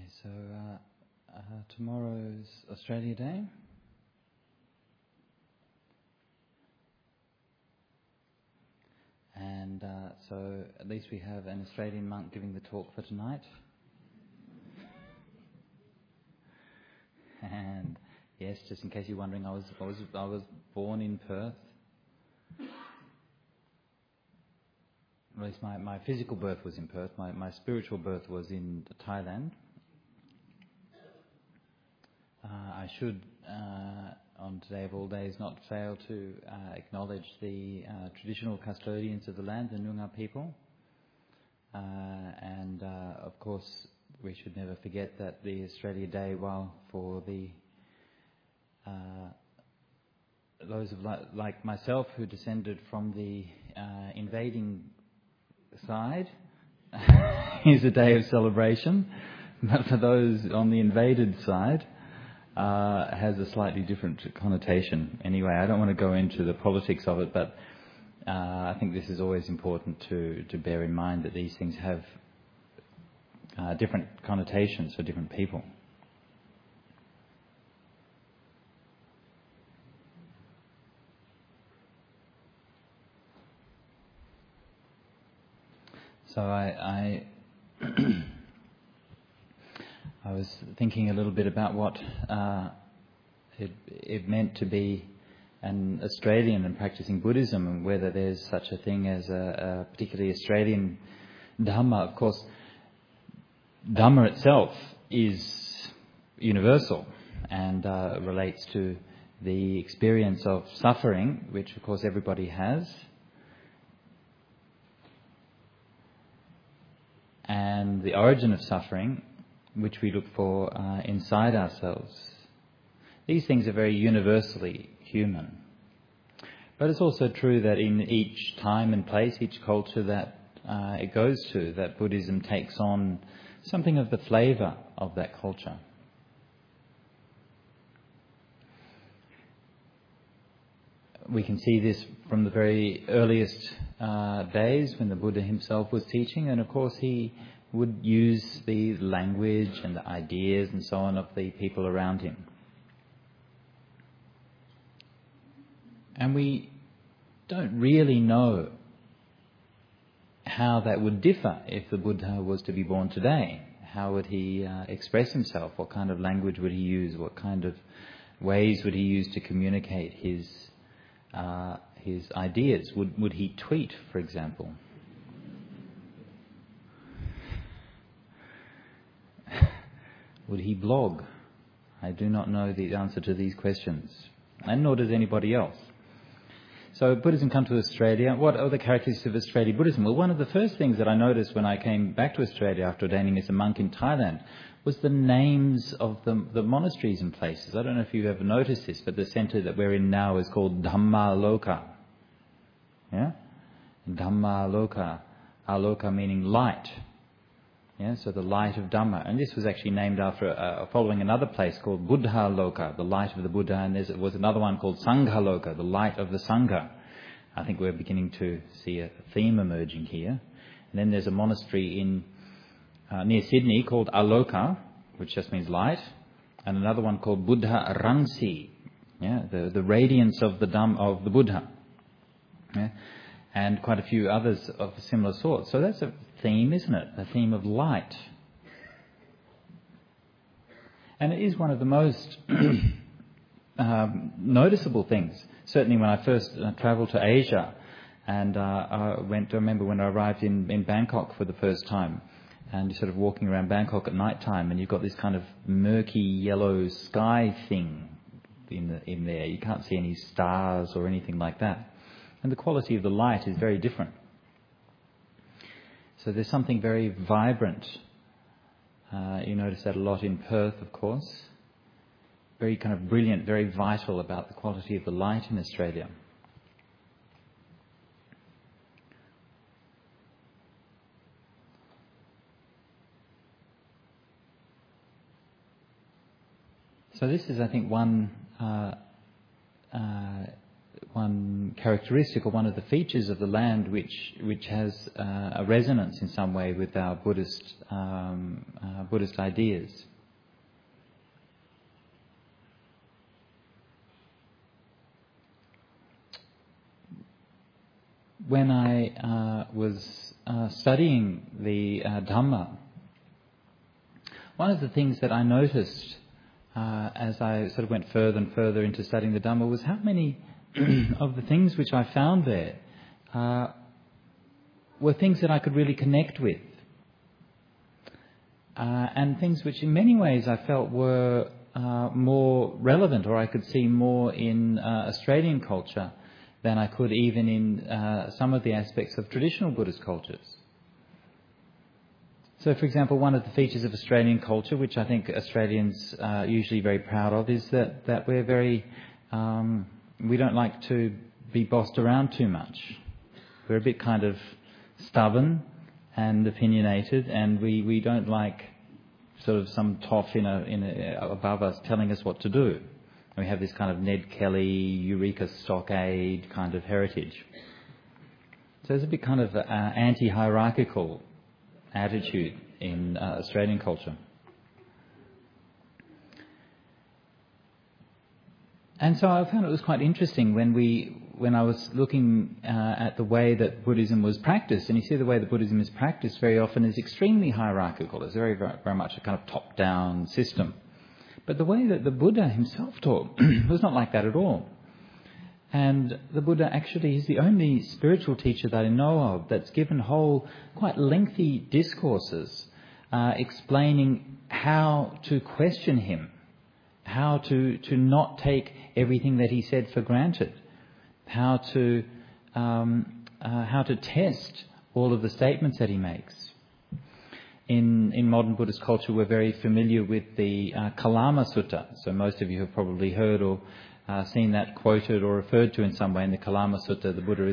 So tomorrow's Australia Day. And so at least we have an Australian monk giving the talk for tonight. And yes, just in case you're wondering, I was born in Perth. At least my physical birth was in Perth. My spiritual birth was in Thailand. I should, on today of all days, not fail to acknowledge the traditional custodians of the land, the Noongar people. And of course, we should never forget that the Australia Day, while for the those of like myself who descended from the invading side, is a day of celebration, but for those on the invaded side, has a slightly different connotation. Anyway, I don't want to go into the politics of it, but I think this is always important to bear in mind that these things have different connotations for different people. So I was thinking a little bit about what it meant to be an Australian and practicing Buddhism, and whether there's such a thing as a particularly Australian Dhamma. Of course, Dhamma itself is universal and relates to the experience of suffering, which of course everybody has, and the origin of suffering, which we look for inside ourselves. These things are very universally human. But it's also true that in each time and place, each culture that it goes to, that Buddhism takes on something of the flavour of that culture. We can see this from the very earliest days when the Buddha himself was teaching, and of course he would use the language and the ideas and so on of the people around him. And we don't really know how that would differ if the Buddha was to be born today. How would he express himself? What kind of language would he use? What kind of ways would he use to communicate his ideas? Would he tweet, for example? Would he blog? I do not know the answer to these questions, and nor does anybody else. So Buddhism come to Australia. What are the characteristics of Australian Buddhism? Well, one of the first things that I noticed when I came back to Australia after ordaining as a monk in Thailand was the names of the monasteries and places. I don't know if you've ever noticed this, but the centre that we're in now is called Dhammaloka. Yeah? Dhammaloka. Aloka meaning light. Yeah, so the light of Dhamma. And this was actually named after following another place called Buddhaloka, the light of the Buddha, and there was another one called Sanghaloka, the light of the Sangha. I think we're beginning to see a theme emerging here. And then there's a monastery in near Sydney called Aloka, which just means light, and another one called Buddha Rangsi, yeah, the radiance of the Buddha. Yeah? And quite a few others of a similar sort. So that's a theme, isn't it? A theme of light. And it is one of the most noticeable things. Certainly when I first travelled to Asia, and I remember when I arrived in Bangkok for the first time, and you're sort of walking around Bangkok at night time, and you've got this kind of murky yellow sky thing in there. You can't see any stars or anything like that. And the quality of the light is very different. So there's something very vibrant. You notice that a lot in Perth, of course. Very kind of brilliant, very vital about the quality of the light in Australia. So this is, I think, one characteristic or one of the features of the land which has a resonance in some way with our Buddhist Buddhist ideas. When I was studying the Dhamma, one of the things that I noticed as I sort of went further and further into studying the Dhamma was how many of the things which I found there were things that I could really connect with. And things which in many ways I felt were more relevant, or I could see more in Australian culture than I could even in some of the aspects of traditional Buddhist cultures. So, for example, one of the features of Australian culture, which I think Australians are usually very proud of, is that we're very... we don't like to be bossed around too much. We're a bit kind of stubborn and opinionated, and we don't like sort of some toff above us telling us what to do. We have this kind of Ned Kelly, Eureka Stockade kind of heritage. So there's a bit kind of anti-hierarchical attitude in Australian culture. And so I found it was quite interesting when I was looking at the way that Buddhism was practiced, and you see the way that Buddhism is practiced very often is extremely hierarchical. It's very, very much a kind of top-down system. But the way that the Buddha himself taught was not like that at all. And the Buddha actually is the only spiritual teacher that I know of that's given whole, quite lengthy discourses explaining how to question him, how to not take everything that he said for granted, how to test all of the statements that he makes. In modern Buddhist culture, we're very familiar with the Kalama Sutta. So most of you have probably heard or seen that quoted or referred to in some way in the Kalama Sutta. The Buddha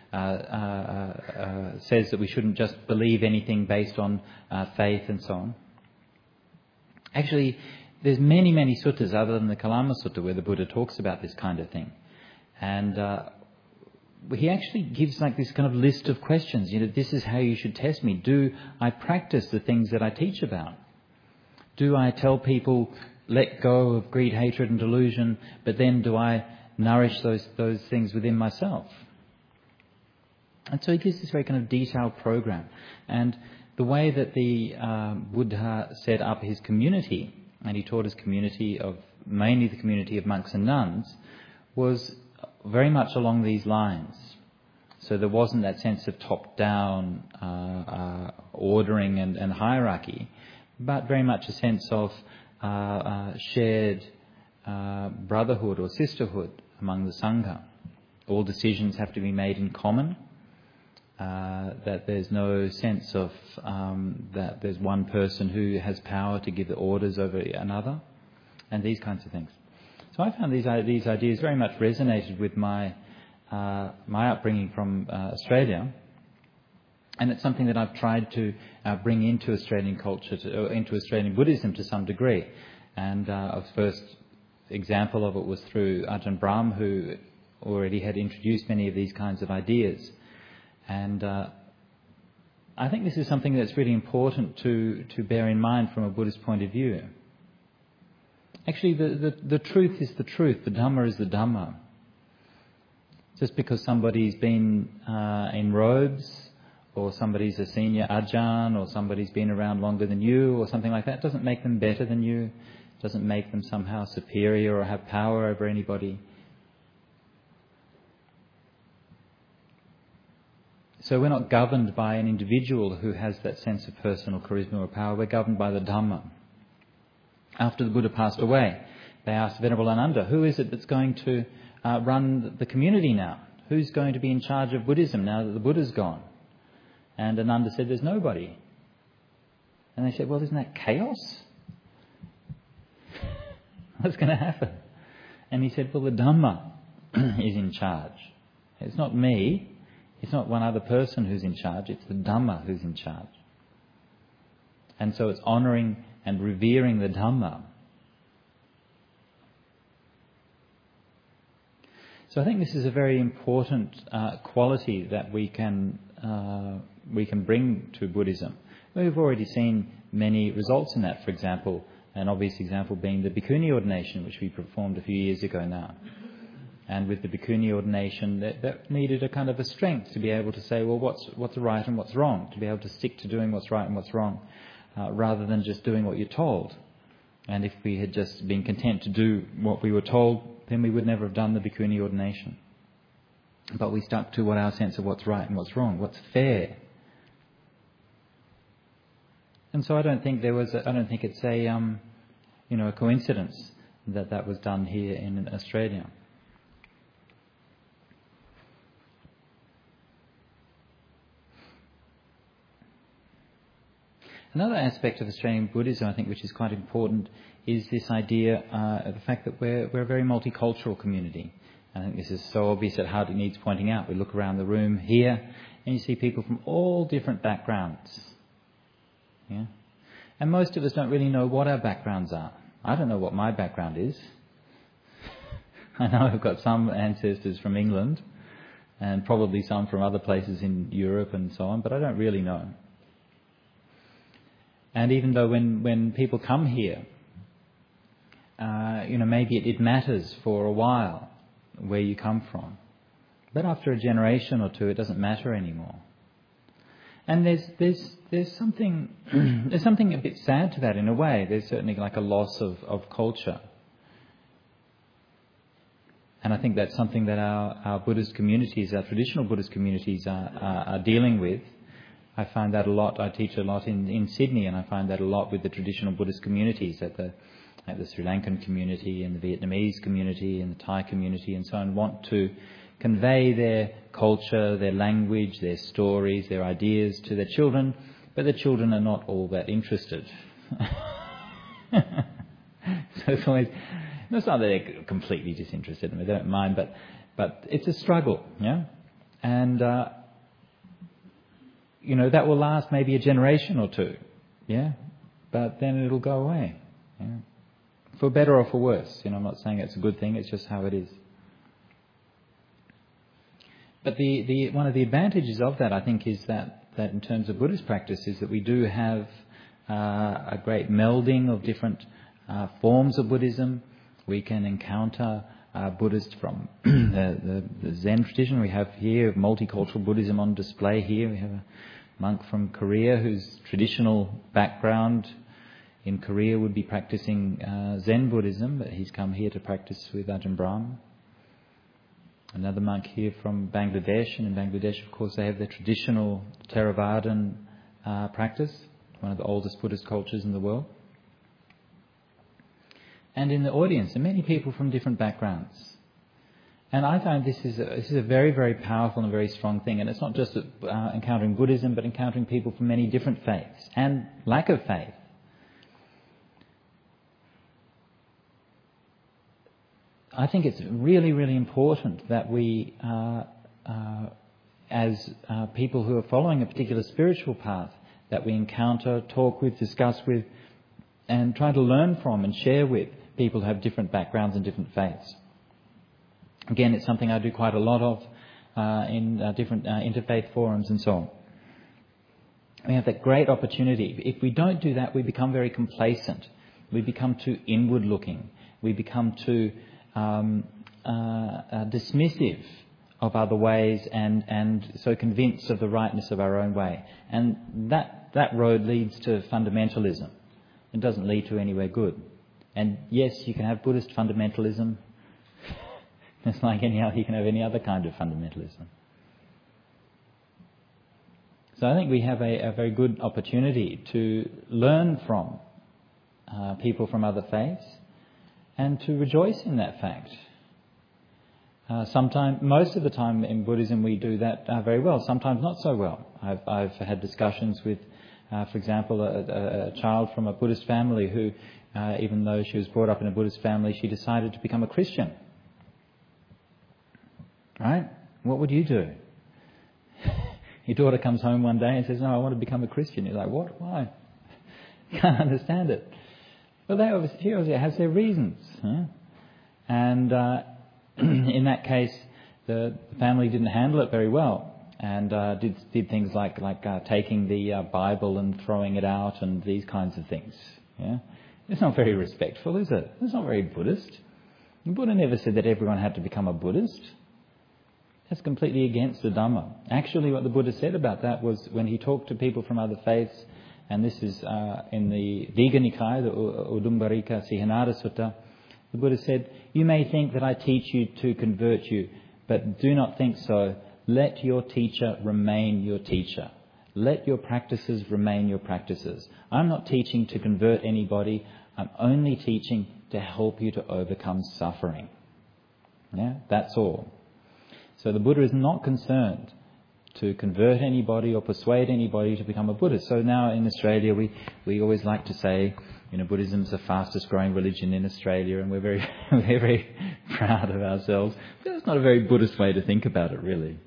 says that we shouldn't just believe anything based on faith and so on. Actually, there's many, many suttas other than the Kalama Sutta where the Buddha talks about this kind of thing. And he actually gives like this kind of list of questions. This is how you should test me. Do I practice the things that I teach about? Do I tell people, let go of greed, hatred and delusion, but then do I nourish those things within myself? And so he gives this very kind of detailed program. And the way that the Buddha set up his community, and he taught his community of, mainly the community of monks and nuns, was very much along these lines. So there wasn't that sense of top-down ordering and hierarchy, but very much a sense of shared brotherhood or sisterhood among the Sangha. All decisions have to be made in common, that there's no sense of that there's one person who has power to give the orders over another, and these kinds of things. So I found these ideas very much resonated with my upbringing from Australia, and it's something that I've tried to bring into Australian culture, into Australian Buddhism to some degree. And the first example of it was through Ajahn Brahm, who already had introduced many of these kinds of ideas. And I think this is something that's really important to bear in mind from a Buddhist point of view. Actually, the truth is the truth. The Dhamma is the Dhamma. Just because somebody's been in robes, or somebody's a senior ajahn, or somebody's been around longer than you, or something like that, doesn't make them better than you, doesn't make them somehow superior or have power over anybody. So we're not governed by an individual who has that sense of personal charisma or power. We're governed by the Dhamma. After the Buddha passed away, they asked Venerable Ananda, who is it that's going to run the community now? Who's going to be in charge of Buddhism now that the Buddha's gone? And Ananda said, there's nobody. And they said, well, isn't that chaos? What's going to happen? And he said, well, the Dhamma is in charge. It's not me. It's not one other person who's in charge. It's the Dhamma who's in charge. And so it's honouring and revering the Dhamma. So I think this is a very important quality that we can bring to Buddhism. We've already seen many results in that. For example, an obvious example being the Bhikkhuni ordination, which we performed a few years ago now. And with the Bhikkhuni ordination, that needed a kind of a strength to be able to say, well, what's right and what's wrong, to be able to stick to doing what's right and what's wrong, rather than just doing what you're told. And if we had just been content to do what we were told, then we would never have done the Bhikkhuni ordination. But we stuck to what our sense of what's right and what's wrong, what's fair. And so I don't think it's a coincidence that was done here in Australia. Another aspect of Australian Buddhism, I think, which is quite important, is this idea of the fact that we're a very multicultural community. I think this is so obvious that hardly needs pointing out. We look around the room here and you see people from all different backgrounds. Yeah? And most of us don't really know what our backgrounds are. I don't know what my background is. I know I've got some ancestors from England and probably some from other places in Europe and so on, but I don't really know. And even though when people come here, maybe it matters for a while where you come from. But after a generation or two, it doesn't matter anymore. And there's something there's something a bit sad to that in a way. There's certainly like a loss of culture. And I think that's something that our Buddhist communities, our traditional Buddhist communities are dealing with. I find that a lot. I teach a lot in Sydney, and I find that a lot with the traditional Buddhist communities, at the Sri Lankan community and the Vietnamese community and the Thai community and so on, want to convey their culture, their language, their stories, their ideas to their children, but the children are not all that interested. So it's always, it's not that they're completely disinterested, they don't mind, but it's a struggle, yeah? And, that will last maybe a generation or two, yeah? But then it'll go away, yeah? For better or for worse. I'm not saying it's a good thing, it's just how it is. But the one of the advantages of that, I think, is that in terms of Buddhist practice, is that we do have a great melding of different forms of Buddhism. We can encounter Buddhists from the Zen tradition. We have here multicultural Buddhism on display here. We have a monk from Korea whose traditional background in Korea would be practicing Zen Buddhism, but he's come here to practice with Ajahn Brahm. Another monk here from Bangladesh, and in Bangladesh, of course, they have their traditional Theravadan practice, one of the oldest Buddhist cultures in the world. And in the audience are many people from different backgrounds. And I find this is a very, very powerful and a very strong thing. And it's not just encountering Buddhism, but encountering people from many different faiths and lack of faith. I think it's really, really important that we, as people who are following a particular spiritual path, that we encounter, talk with, discuss with, and try to learn from and share with people who have different backgrounds and different faiths. Again, it's something I do quite a lot of in different interfaith forums and so on. We have that great opportunity. If we don't do that, we become very complacent. We become too inward-looking. We become too dismissive of other ways and so convinced of the rightness of our own way. And that road leads to fundamentalism. It doesn't lead to anywhere good. And yes, you can have Buddhist fundamentalism. It's like you can have any other kind of fundamentalism. So I think we have a very good opportunity to learn from people from other faiths and to rejoice in that fact. Most of the time in Buddhism we do that very well, sometimes not so well. I've had discussions with, for example, a child from a Buddhist family who, even though she was brought up in a Buddhist family, she decided to become a Christian. Right? What would you do? Your daughter comes home one day and says, "No, I want to become a Christian." You're like, "What? Why?" Can't understand it. Well, she obviously has their reasons. Huh? And in that case, the family didn't handle it very well. and did things like taking the Bible and throwing it out and these kinds of things. Yeah, it's not very respectful, is it? It's not very Buddhist. The Buddha never said that everyone had to become a Buddhist. That's completely against the Dhamma. Actually, what the Buddha said about that was when he talked to people from other faiths, and this is in the Digha Nikaya, the Udumbarika Sihanada Sutta, the Buddha said, "You may think that I teach you to convert you, but do not think so. Let your teacher remain your teacher. Let your practices remain your practices. I'm not teaching to convert anybody. I'm only teaching to help you to overcome suffering." Yeah, that's all. So the Buddha is not concerned to convert anybody or persuade anybody to become a Buddhist. So now in Australia, we always like to say, Buddhism is the fastest growing religion in Australia, and we're very, we're very proud of ourselves. But that's not a very Buddhist way to think about it, really.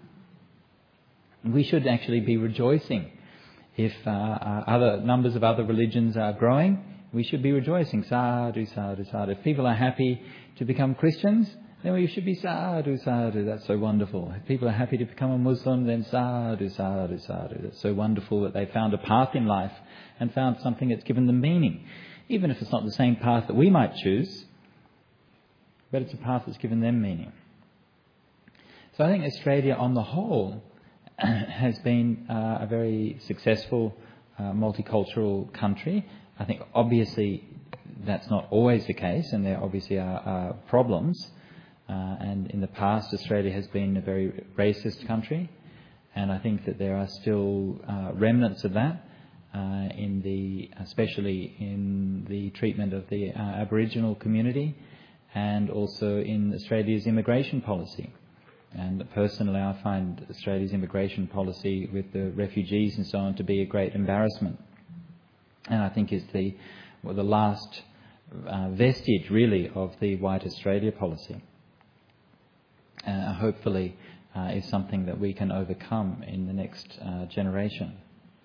We should actually be rejoicing if other numbers of other religions are growing. We should be rejoicing. Sadhu, sadhu, sadhu. If people are happy to become Christians, then we should be sadhu, sadhu. That's so wonderful. If people are happy to become a Muslim, then sadhu, sadhu, sadhu. That's so wonderful that they found a path in life and found something that's given them meaning. Even if it's not the same path that we might choose, but it's a path that's given them meaning. So I think Australia on the whole has been a very successful multicultural country. I think obviously that's not always the case, and there obviously are problems. And in the past, Australia has been a very racist country, and I think that there are still remnants of that, especially in the treatment of the Aboriginal community, and also in Australia's immigration policy. And personally, I find Australia's immigration policy with the refugees and so on to be a great embarrassment, and I think is the last vestige really of the White Australia policy. Hopefully is something that we can overcome in the next generation.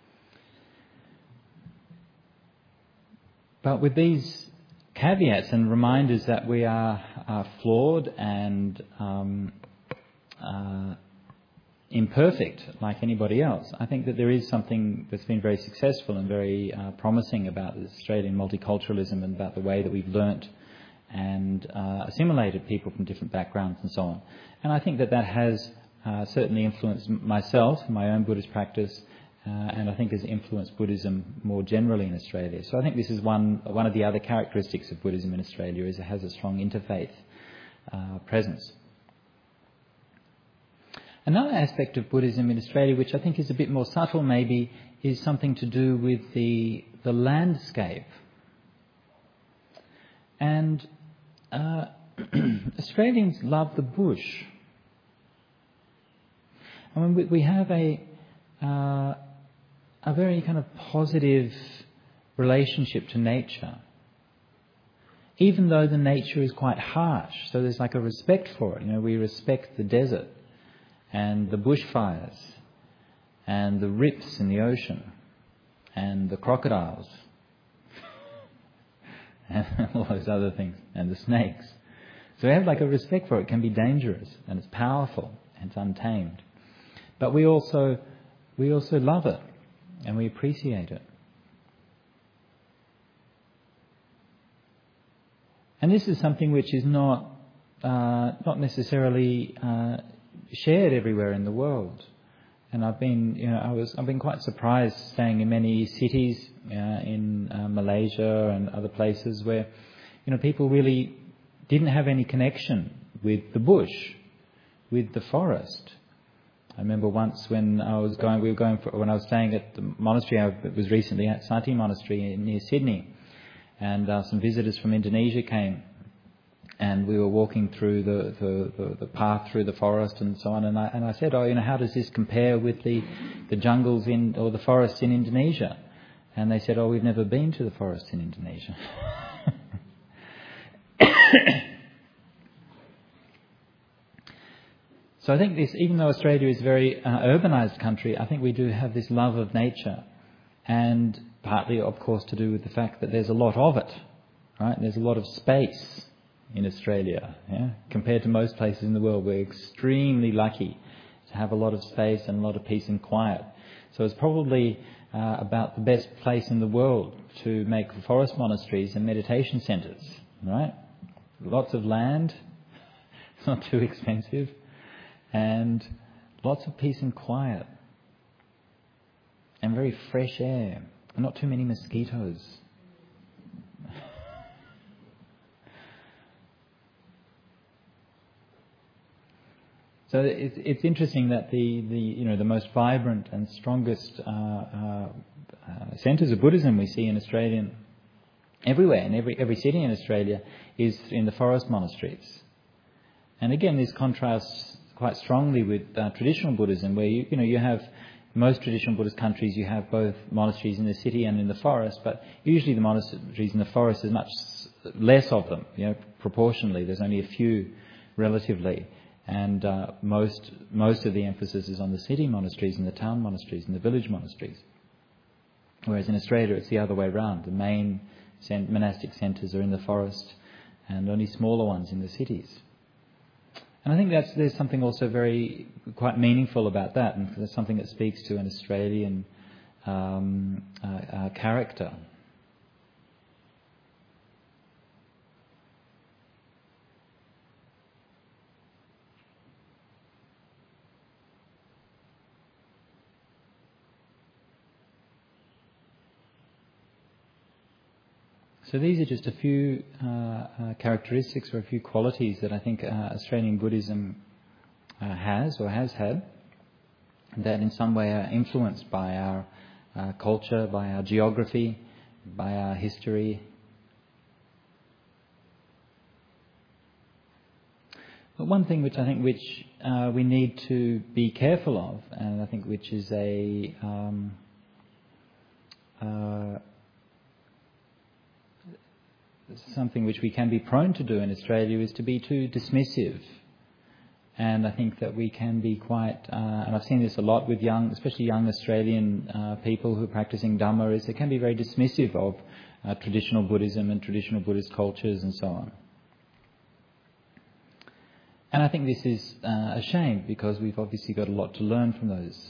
But with these caveats and reminders that we are flawed and imperfect like anybody else, I think that there is something that's been very successful and very promising about Australian multiculturalism and about the way that we've learnt and assimilated people from different backgrounds and so on. And I think that has certainly influenced myself, my own Buddhist practice, and I think has influenced Buddhism more generally in Australia. So I think this is one of the other characteristics of Buddhism in Australia, is it has a strong interfaith presence. Another aspect of Buddhism in Australia, which I think is a bit more subtle maybe, is something to do with the landscape. And Australians love the bush. I mean, we have a very kind of positive relationship to nature, even though the nature is quite harsh. So there's like a respect for it. We respect the desert and the bushfires and the rips in the ocean and the crocodiles and all those other things, and the snakes. So we have like a respect for it. It can be dangerous, and it's powerful, and it's untamed. But we also love it, and we appreciate it. And this is something which is not necessarily shared everywhere in the world. And I've been quite surprised staying in many cities in Malaysia and other places where people really didn't have any connection with the bush, with the forest. I remember once when I was staying at the monastery. I was recently at Sati Monastery near Sydney, and some visitors from Indonesia came. And we were walking through the path through the forest and so on. And I said, how does this compare with the jungles or the forests in Indonesia? And they said, we've never been to the forest in Indonesia. So I think this, even though Australia is a very urbanised country, I think we do have this love of nature. And partly, of course, to do with the fact that there's a lot of it, right? There's a lot of space in Australia, compared to most places in the world. We're extremely lucky to have a lot of space and a lot of peace and quiet. So it's probably about the best place in the world to make forest monasteries and meditation centres, right? Lots of land, it's not too expensive, and lots of peace and quiet, and very fresh air, and not too many mosquitoes. So it's interesting that the most vibrant and strongest centres of Buddhism we see in Australia, everywhere, in every city in Australia, is in the forest monasteries. And again, this contrasts quite strongly with traditional Buddhism, where you have most traditional Buddhist countries. You have both monasteries in the city and in the forest, but usually the monasteries in the forest is much less of them. Proportionally, there's only a few relatively. And most of the emphasis is on the city monasteries and the town monasteries and the village monasteries. Whereas in Australia it's the other way around. The main monastic centres are in the forest and only smaller ones in the cities. And I think there's something also quite meaningful about that, and that's something that speaks to an Australian character. So these are just a few characteristics or a few qualities that I think Australian Buddhism has or has had, that in some way are influenced by our culture, by our geography, by our history. But one thing which we need to be careful of, and I think which is something which we can be prone to do in Australia, is to be too dismissive. And I think that we can be quite, and I've seen this a lot with especially young Australian people who are practicing Dhamma, is they can be very dismissive of traditional Buddhism and traditional Buddhist cultures and so on. And I think this is a shame, because we've obviously got a lot to learn from those.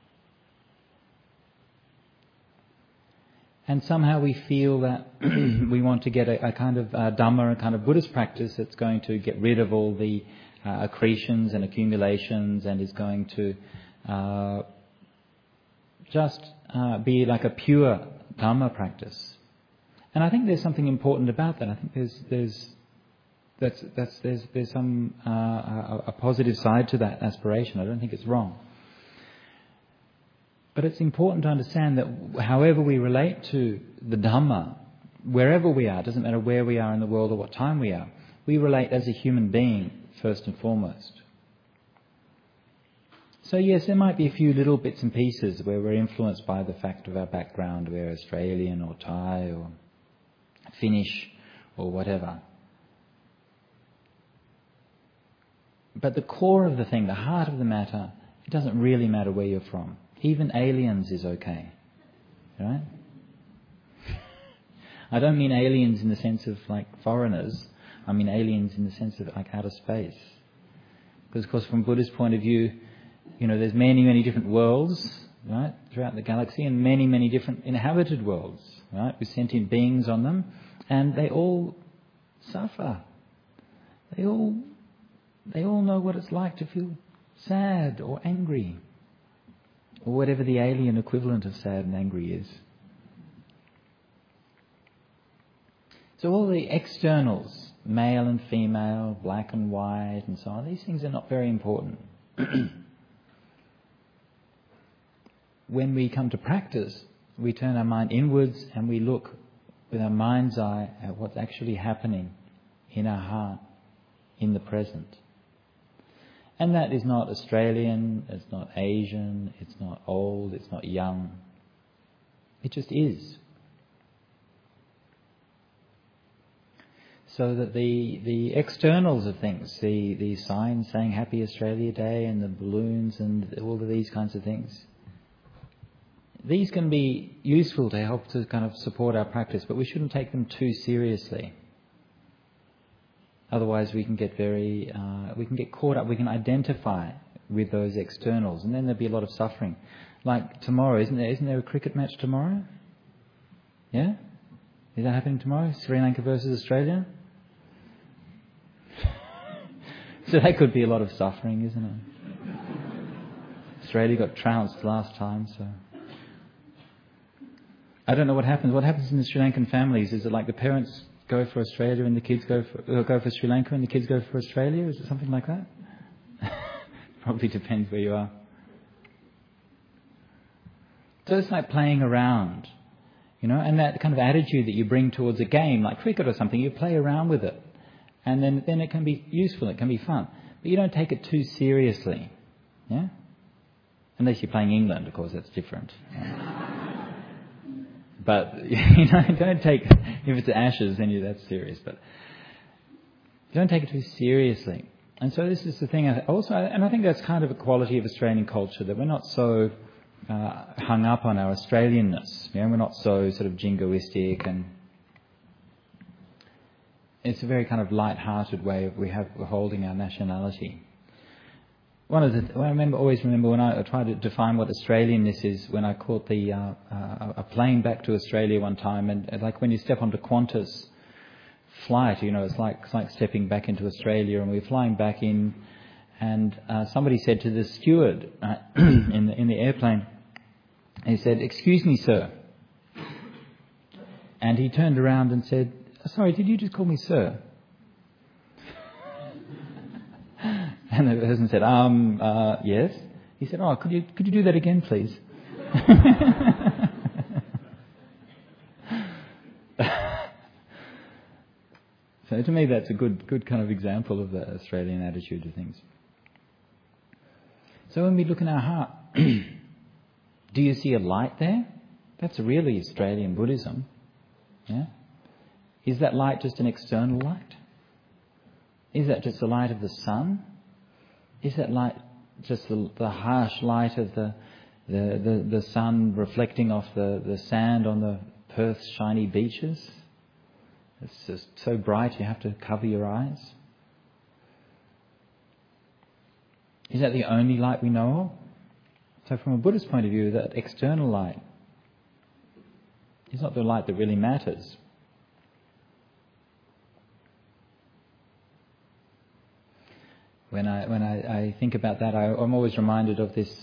And somehow we feel that we want to get a kind of Dhamma, a kind of Buddhist practice that's going to get rid of all the accretions and accumulations, and is going to just be like a pure Dhamma practice. And I think there's something important about that. I think there's some a positive side to that aspiration. I don't think it's wrong. But it's important to understand that however we relate to the Dhamma, wherever we are, it doesn't matter where we are in the world or what time we are, we relate as a human being first and foremost. So yes, there might be a few little bits and pieces where we're influenced by the fact of our background, we're Australian or Thai or Finnish or whatever. But the core of the thing, the heart of the matter, it doesn't really matter where you're from. Even aliens is okay, right? I don't mean aliens in the sense of like foreigners. I mean aliens in the sense of like outer space. Because of course from Buddhist point of view, there's many, many different worlds, right, throughout the galaxy, and many, many different inhabited worlds, right, with sentient beings on them, and they all suffer. They all know what it's like to feel sad or angry, or whatever the alien equivalent of sad and angry is. So all the externals, male and female, black and white and so on, these things are not very important. When we come to practice, we turn our mind inwards and we look with our mind's eye at what's actually happening in our heart, in the present. And that is not Australian, it's not Asian, it's not old, it's not young. It just is. So that the externals of things, the signs saying Happy Australia Day and the balloons and all of these kinds of things, these can be useful to help to kind of support our practice, but we shouldn't take them too seriously. Otherwise we can get caught up, we can identify with those externals, and then there'll be a lot of suffering. Like tomorrow, isn't there a cricket match tomorrow? Yeah? Is that happening tomorrow? Sri Lanka versus Australia? So that could be a lot of suffering, isn't it? Australia got trounced last time, so... I don't know what happens. What happens in the Sri Lankan families? Is it like the parents go for Australia and the kids go for Sri Lanka and the kids go for Australia? Is it something like that? Probably depends where you are. So it's like playing around, and that kind of attitude that you bring towards a game, like cricket or something, you play around with it. And then it can be useful, it can be fun. But you don't take it too seriously, yeah? Unless you're playing England, of course, that's different. But, don't take, if it's Ashes, then that's serious. But you don't take it too seriously. And so this is the thing. Also, and I think that's kind of a quality of Australian culture, that we're not so hung up on our Australianness. We're not so sort of jingoistic, and it's a very kind of light-hearted way of we're holding our nationality. I always remember when I tried to define what Australianness is, when I caught a plane back to Australia one time, and like when you step onto Qantas flight, it's like stepping back into Australia, and we were flying back in, and somebody said to the steward in the airplane, he said, "Excuse me, sir," and he turned around and said, "Sorry, did you just call me sir?" And the person said, yes. He said, "Oh, could you do that again, please?" So to me, that's a good kind of example of the Australian attitude to things. So when we look in our heart, do you see a light there? That's really Australian Buddhism. Yeah? Is that light just an external light? Is that just the light of the sun? Is that light just the harsh light of the sun reflecting off the sand on the Perth's shiny beaches? It's just so bright you have to cover your eyes. Is that the only light we know of? So from a Buddhist point of view, that external light is not the light that really matters. When I think about that, I'm always reminded of this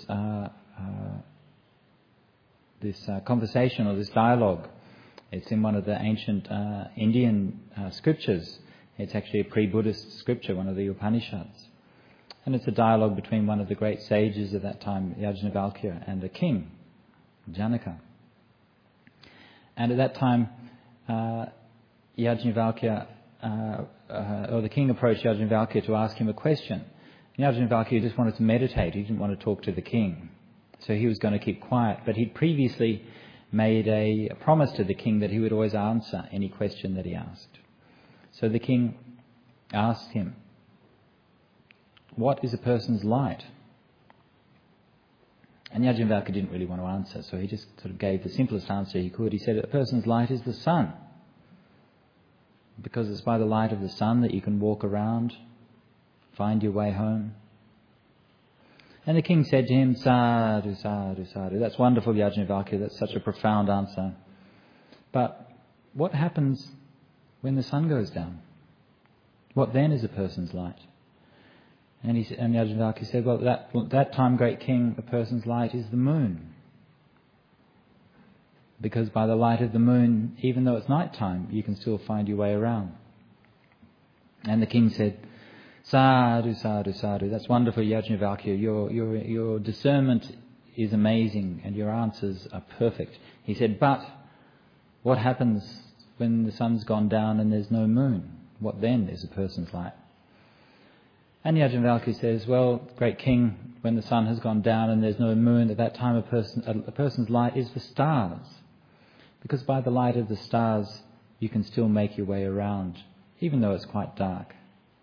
conversation or this dialogue. It's in one of the ancient Indian scriptures. It's actually a pre-Buddhist scripture, one of the Upanishads. And it's a dialogue between one of the great sages of that time, Yajnavalkya, and a king, Janaka. And at that time, Yajnavalkya... or the king approached Yajnavalkya to ask him a question. Yajnavalkya just wanted to meditate. He didn't want to talk to the king. So he was going to keep quiet. But he'd previously made a promise to the king that he would always answer any question that he asked. So the king asked him, "What is a person's light?" And Yajnavalkya didn't really want to answer, so he just sort of gave the simplest answer he could. He said, "A person's light is the sun. Because it's by the light of the sun that you can walk around, find your way home." And the king said to him, "Sadhu, sadhu, sadhu. That's wonderful, Yajnavalkya. That's such a profound answer. But what happens when the sun goes down? What then is a person's light?" And Yajnavalkya said, "Well, that time, great king, a person's light is the moon. Because by the light of the moon, even though it's night time, you can still find your way around." And the king said, "Sadhu, sadhu, sadhu. That's wonderful, Yajnavalkya. Your discernment is amazing and your answers are perfect." He said, "But what happens when the sun's gone down and there's no moon? What then is a person's light?" And Yajnavalkya says, "Well, great king, when the sun has gone down and there's no moon, at that time a person's light is the stars. Because by the light of the stars, you can still make your way around, even though it's quite dark."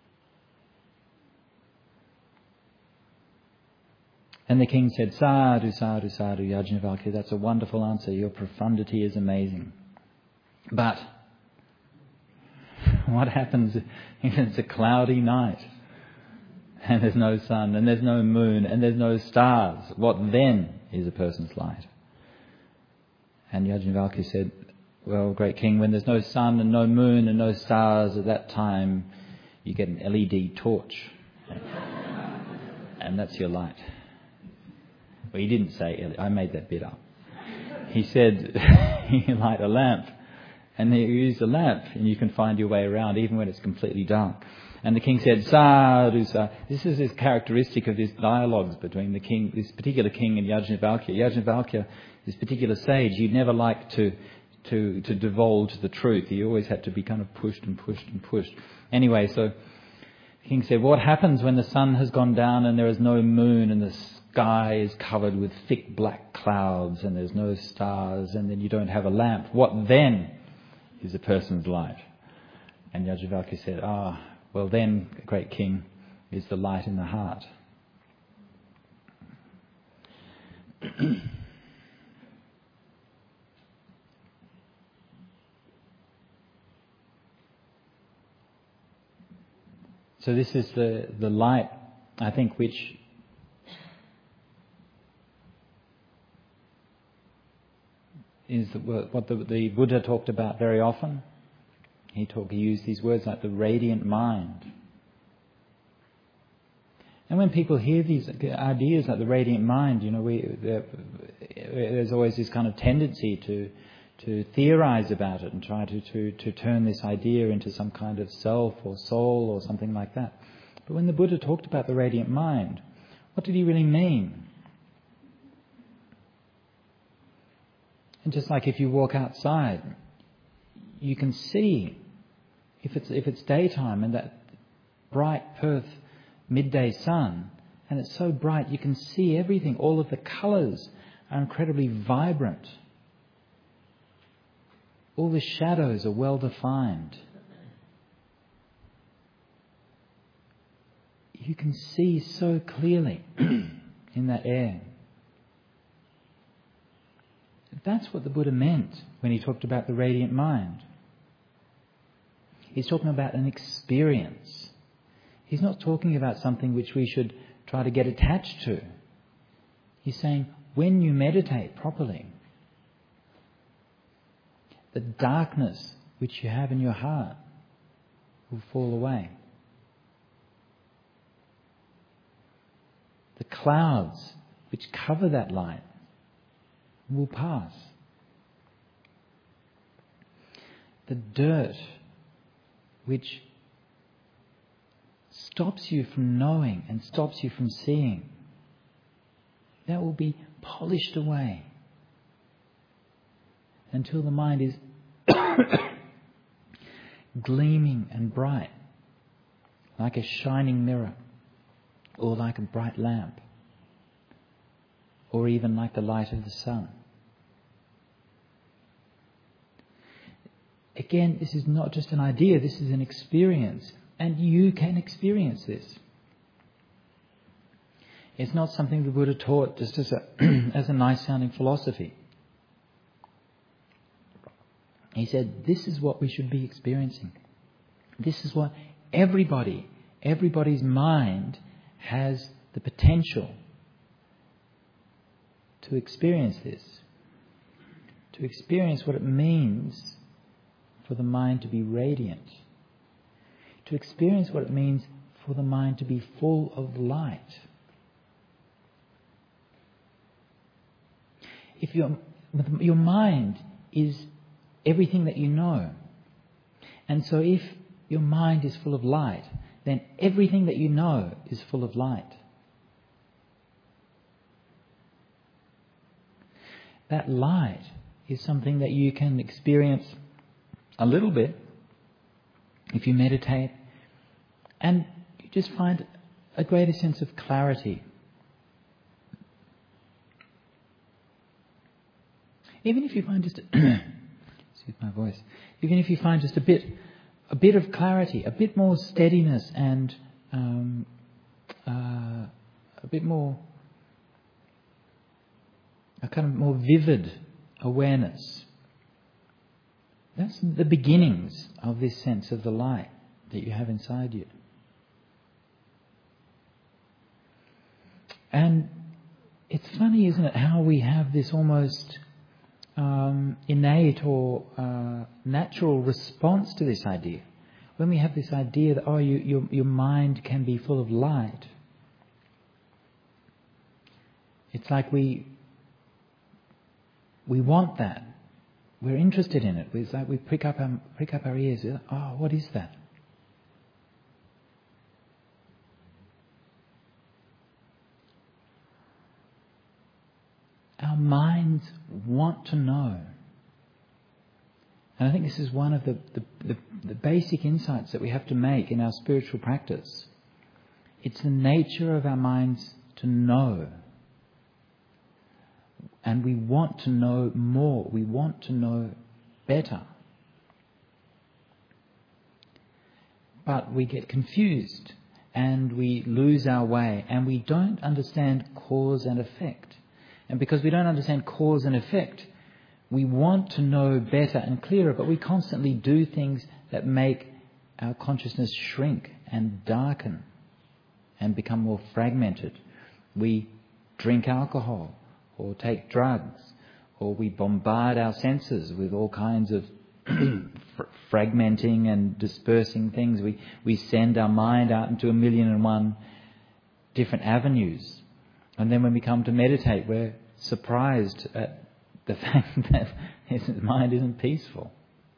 And the king said, "Sadhu, sadhu, sadhu, Yajnavalkya. That's a wonderful answer. Your profundity is amazing. But what happens if it's a cloudy night and there's no sun, and there's no moon, and there's no stars, what then is a person's light? And Yajnavalkya said, well, great king, when there's no sun and no moon and no stars, at that time you get an LED torch. And that's your light. Well, he didn't say, I made that bit up. He said, you light a lamp. And you use the lamp and you can find your way around even when it's completely dark. And the king said, Sadhu, sadhu. This is characteristic of this dialogues between the king, this particular king and Yajnavalkya. Yajnavalkya, this particular sage, he'd never liked to divulge the truth. He always had to be kind of pushed and pushed and pushed. Anyway, so the king said, what happens when the sun has gone down and there is no moon and the sky is covered with thick black clouds and there's no stars and then you don't have a lamp? What then is a person's light? And Yajnavalkya said, well then, great king, is the light in the heart. So this is the light, I think, which is what the Buddha talked about very often. He used these words like the radiant mind. And when people hear these ideas like the radiant mind, there's always this kind of tendency to theorize about it and try to turn this idea into some kind of self or soul or something like that. But when the Buddha talked about the radiant mind, what did he really mean? And just like if you walk outside, you can see, if it's daytime and that bright Perth midday sun, and it's so bright you can see everything, all of the colours are incredibly vibrant. All the shadows are well defined. You can see so clearly in that air. That's what the Buddha meant when he talked about the radiant mind. He's talking about an experience. He's not talking about something which we should try to get attached to. He's saying, when you meditate properly, the darkness which you have in your heart will fall away. The clouds which cover that light will pass. The dirt which stops you from knowing and stops you from seeing, that will be polished away until the mind is gleaming and bright, like a shining mirror, or like a bright lamp, or even like the light of the sun. Again, this is not just an idea, this is an experience, and you can experience this. It's not something the Buddha taught just as a nice sounding philosophy. He said, this is what we should be experiencing. This is what everybody's mind has the potential to experience this. To experience what it means for the mind to be radiant. To experience what it means for the mind to be full of light. If your mind is everything that you know, and so if your mind is full of light, then everything that you know is full of light. That light is something that you can experience a little bit if you meditate, and you just find a greater sense of clarity. Even if you find just excuse my voice. Even if you find just a bit of clarity, a bit more steadiness, and a bit more, a kind of more vivid awareness. That's the beginnings of this sense of the light that you have inside you. And it's funny, isn't it, how we have this almost innate or natural response to this idea. When we have this idea that, your mind can be full of light, it's like we want that. We're interested in it. It's like we prick up our ears. Oh, what is that? Our minds want to know. And I think this is one of the basic insights that we have to make in our spiritual practice. It's the nature of our minds to know. And we want to know more. We want to know better. But we get confused and we lose our way and we don't understand cause and effect. And because we don't understand cause and effect, we want to know better and clearer, but we constantly do things that make our consciousness shrink and darken and become more fragmented. We drink alcohol or take drugs, or we bombard our senses with all kinds of fragmenting and dispersing things. We send our mind out into 1,000,001 different avenues. And then when we come to meditate, we're surprised at the fact that his mind isn't peaceful.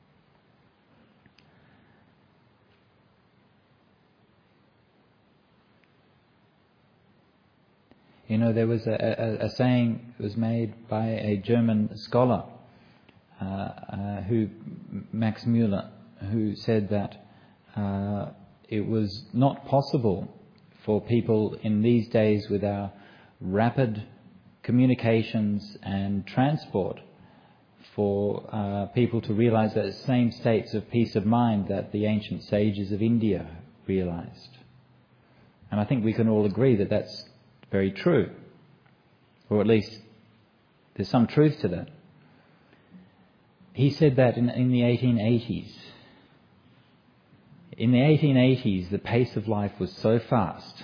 You know, there was a saying that was made by a German scholar, Max Müller, who said that it was not possible for people in these days with our rapid communications and transport for people to realize the same states of peace of mind that the ancient sages of India realized. And I think we can all agree that that's very true, or at least there's some truth to that. He said that in the 1880s. In the 1880s, the pace of life was so fast.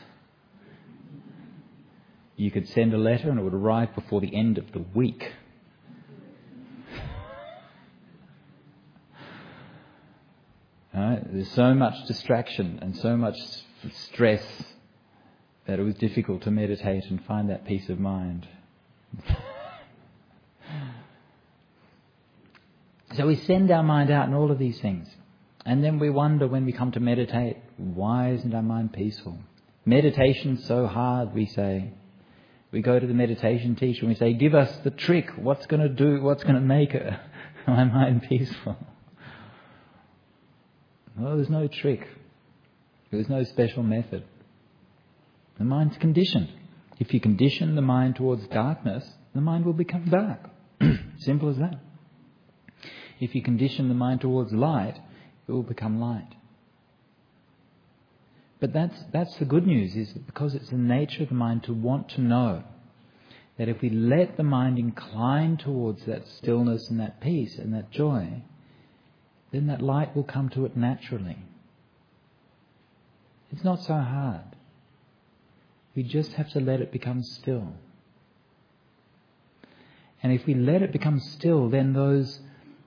You could send a letter and it would arrive before the end of the week. There's so much distraction and so much stress that it was difficult to meditate and find that peace of mind. So we send our mind out in all of these things. And then we wonder when we come to meditate, why isn't our mind peaceful? Meditation's so hard, we say. We go to the meditation teacher and we say, give us the trick. What's going to make my mind peaceful? Well, there's no trick. There's no special method. The mind's conditioned. If you condition the mind towards darkness, the mind will become dark. Simple as that. If you condition the mind towards light, it will become light. But that's the good news, is because it's the nature of the mind to want to know, that if we let the mind incline towards that stillness and that peace and that joy, then that light will come to it naturally. It's not so hard. We just have to let it become still. And if we let it become still, then those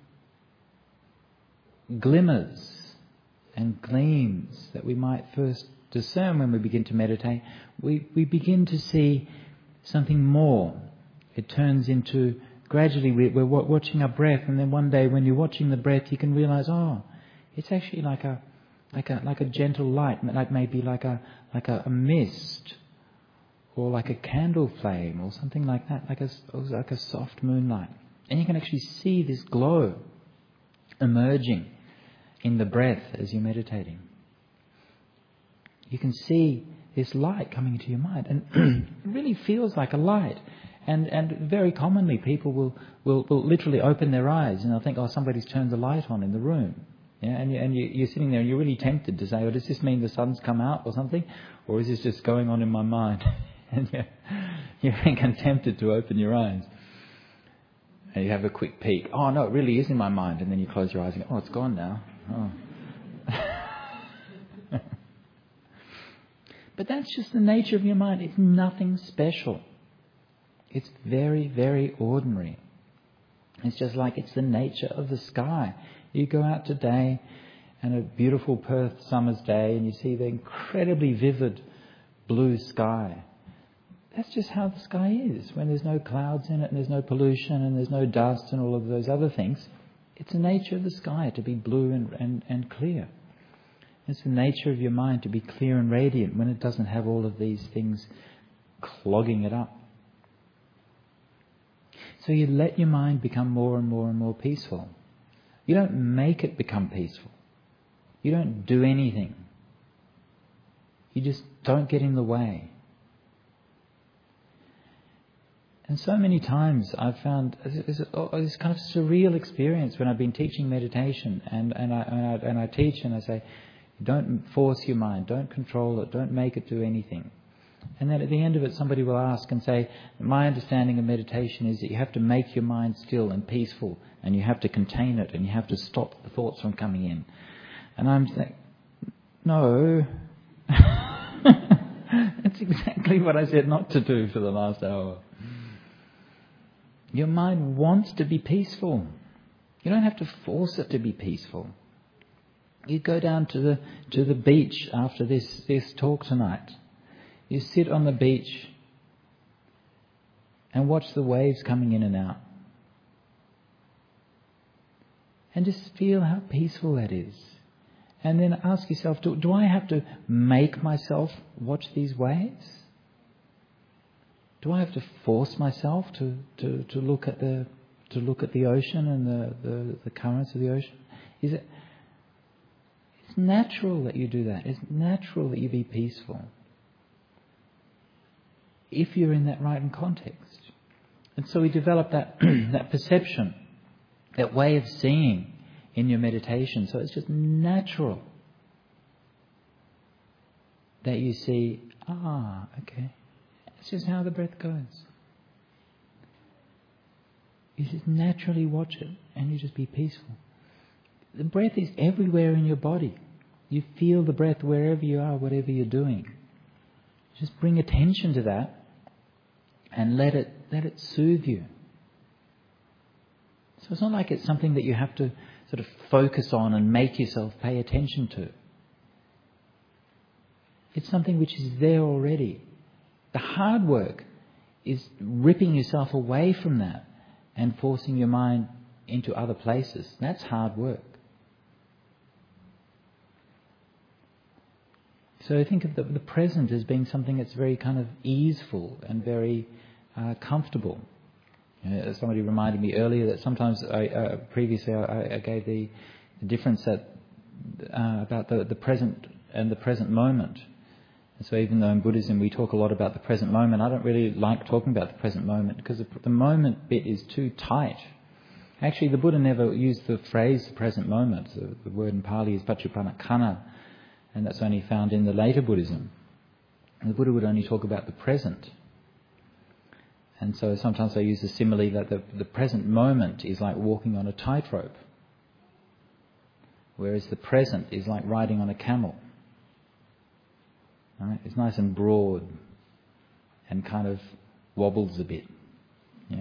glimmers and gleams that we might first discern when we begin to meditate, we begin to see something more. It turns into, gradually we're watching our breath, and then one day when you're watching the breath you can realize, it's actually like a gentle light, like maybe like a mist, or like a candle flame, or something like that, like a soft moonlight. And you can actually see this glow emerging in the breath as you're meditating. You can see this light coming into your mind, and it really feels like a light. And very commonly people will literally open their eyes and they'll think, somebody's turned the light on in the room. Yeah, and you're sitting there and you're really tempted to say, does this mean the sun's come out or something? Or is this just going on in my mind? And you're tempted to open your eyes. And you have a quick peek. Oh, no, it really is in my mind. And then you close your eyes and go, it's gone now. Oh. But that's just the nature of your mind. It's nothing special. It's very, very ordinary. It's just like it's the nature of the sky. You go out today and a beautiful Perth summer's day and you see the incredibly vivid blue sky. That's just how the sky is. When there's no clouds in it and there's no pollution and there's no dust and all of those other things, it's the nature of the sky to be blue and clear. It's the nature of your mind to be clear and radiant when it doesn't have all of these things clogging it up. So you let your mind become more and more and more peaceful. You don't make it become peaceful. You don't do anything. You just don't get in the way. And so many times I've found this kind of surreal experience when I've been teaching meditation and I teach and I say, don't force your mind, don't control it, don't make it do anything. And then at the end of it somebody will ask and say, my understanding of meditation is that you have to make your mind still and peaceful and you have to contain it and you have to stop the thoughts from coming in. And I'm saying, no. That's exactly what I said not to do for the last hour. Your mind wants to be peaceful. You don't have to force it to be peaceful. You go down to the beach after this talk tonight. You sit on the beach and watch the waves coming in and out. And just feel how peaceful that is. And then ask yourself, do I have to make myself watch these waves? Do I have to force myself to look at the ocean and the currents of the ocean? It's natural that you do that. It's natural that you be peaceful. If you're in that right context. And so we develop that that perception, that way of seeing in your meditation. So it's just natural that you see, okay. It's just how the breath goes. You just naturally watch it and you just be peaceful. The breath is everywhere in your body. You feel the breath wherever you are, whatever you're doing. Just bring attention to that and let it soothe you. So it's not like it's something that you have to sort of focus on and make yourself pay attention to. It's something which is there already. The hard work is ripping yourself away from that and forcing your mind into other places. That's hard work. So I think of the present as being something that's very kind of easeful and very comfortable. Somebody reminded me earlier that sometimes previously I gave the difference about the present and the present moment. And so even though in Buddhism we talk a lot about the present moment, I don't really like talking about the present moment because the moment bit is too tight. Actually, the Buddha never used the phrase the present moment. The word in Pali is Paccupannakkhana, and that's only found in the later Buddhism. And the Buddha would only talk about the present. And so sometimes I use the simile that the present moment is like walking on a tightrope, whereas the present is like riding on a camel. Right? It's nice and broad and kind of wobbles a bit. Yeah.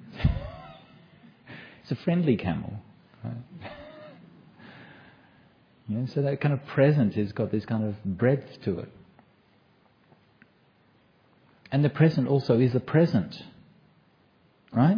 It's a friendly camel. Right? Yeah, so that kind of present has got this kind of breadth to it. And the present also is the present. Right?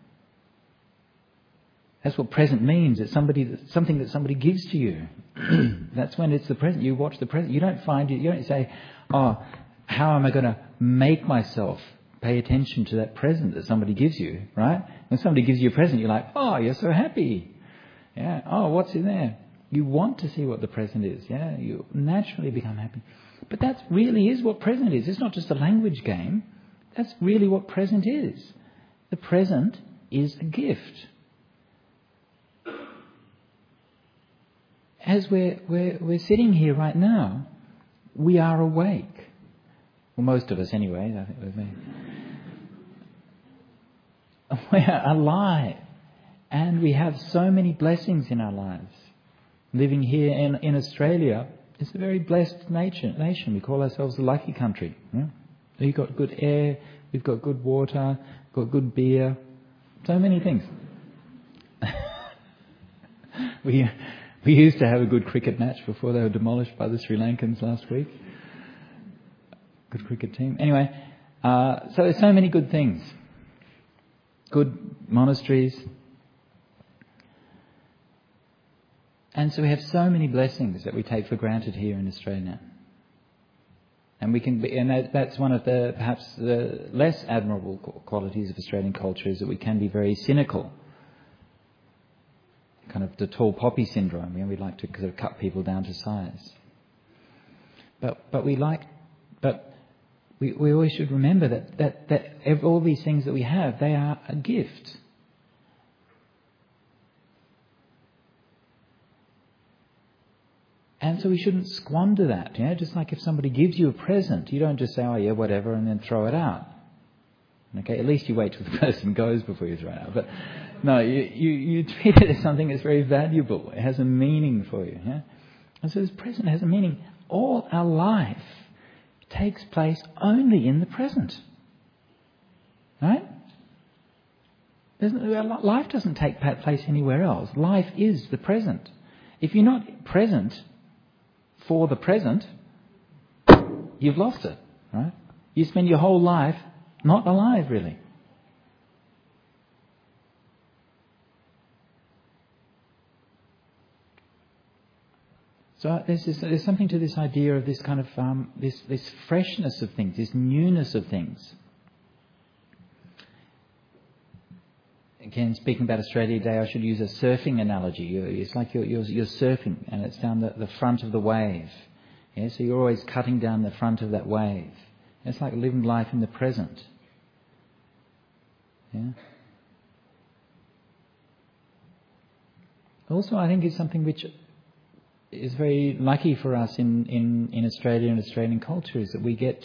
That's what present means. It's something that somebody gives to you. That's when it's the present. You watch the present. You don't say, how am I going to make myself pay attention to that present that somebody gives you, right? When somebody gives you a present, you're like, you're so happy. Yeah. What's in there? You want to see what the present is. Yeah. You naturally become happy. But that really is what present is. It's not just a language game. That's really what present is. The present is a gift. As we're sitting here right now, we are awake. Well, most of us anyway, I think with me. We're alive. And we have so many blessings in our lives. Living here in Australia, It's a very blessed nation. We call ourselves a lucky country. Yeah? We've got good air, we've got good water, we've got good beer, so many things. We used to have a good cricket match before they were demolished by the Sri Lankans last week. Good cricket team. Anyway, so there's so many good things. Good monasteries. And so we have so many blessings that we take for granted here in Australia. And that's one of the perhaps the less admirable qualities of Australian culture, is that we can be very cynical. Kind of the tall poppy syndrome, we like to sort of cut people down to size. But we always should remember that all these things that we have, they are a gift. And so we shouldn't squander that. Just like if somebody gives you a present, you don't just say, oh yeah, whatever, and then throw it out. Okay, at least you wait till the person goes before you throw it out. But no, you treat it as something that's very valuable. It has a meaning for you. Yeah? And so this present has a meaning. All our life takes place only in the present. Right? Life doesn't take place anywhere else. Life is the present. If you're not present for the present, you've lost it. Right? You spend your whole life not alive, really. So there's something to this idea of this kind of this freshness of things, this newness of things. Again, speaking about Australia Day, I should use a surfing analogy. It's like you're surfing, and it's down the front of the wave. Yeah, so you're always cutting down the front of that wave. It's like living life in the present. Yeah. Also, I think it's something which is very lucky for us in Australia and Australian culture, is that we get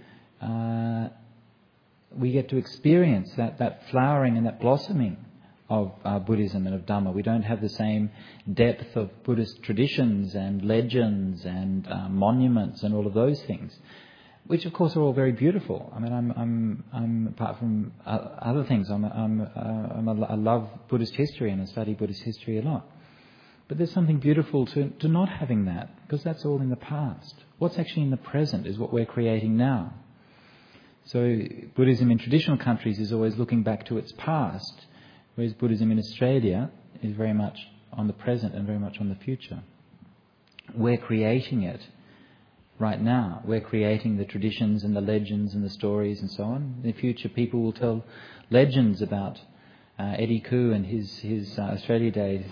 to experience that flowering and that blossoming of Buddhism and of Dhamma. We don't have the same depth of Buddhist traditions and legends and monuments and all of those things, which of course are all very beautiful. I mean, I'm apart from other things, I love Buddhist history and I study Buddhist history a lot. But there's something beautiful to not having that, because that's all in the past. What's actually in the present is what we're creating now. So Buddhism in traditional countries is always looking back to its past, whereas Buddhism in Australia is very much on the present and very much on the future. We're creating it right now. We're creating the traditions and the legends and the stories and so on. In the future, people will tell legends about Eddie Koo and his Australia Day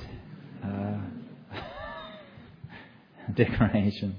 decorations.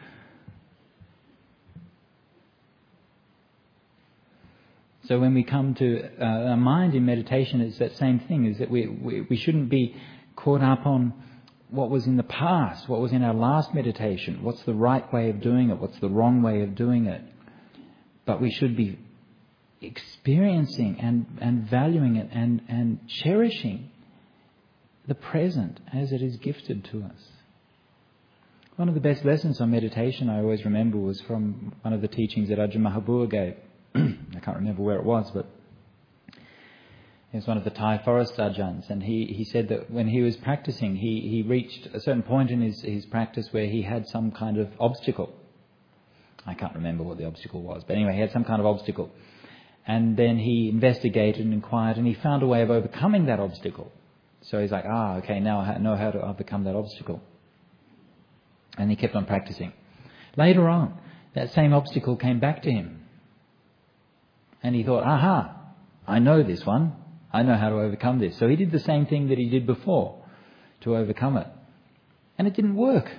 So when we come to our mind in meditation, it's that same thing, is that we shouldn't be caught up on what was in the past, what was in our last meditation, what's the right way of doing it, what's the wrong way of doing it. But we should be experiencing and valuing it and cherishing the present as it is gifted to us. One of the best lessons on meditation I always remember was from one of the teachings that Ajahn Mahabua gave. I can't remember where it was, but he was one of the Thai forest ajahns, and he said that when he was practicing, he reached a certain point in his practice where he had some kind of obstacle. I can't remember what the obstacle was, but anyway, he had some kind of obstacle. And then he investigated and inquired, and he found a way of overcoming that obstacle. So he's like, okay, now I know how to overcome that obstacle. And he kept on practicing. Later on, that same obstacle came back to him. And he thought, I know this one. I know how to overcome this. So he did the same thing that he did before to overcome it. And it didn't work.